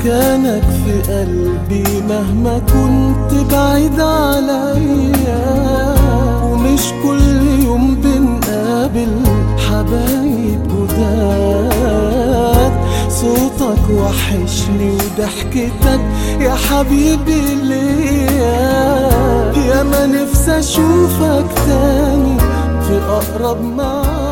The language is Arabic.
مكانك في قلبي مهما كنت بعيد عليا، ومش كل يوم بنقابل حبايب جداد. صوتك وحشني وضحكتك يا حبيبي ليا، يا ما نفسي اشوفك تاني في اقرب معاد.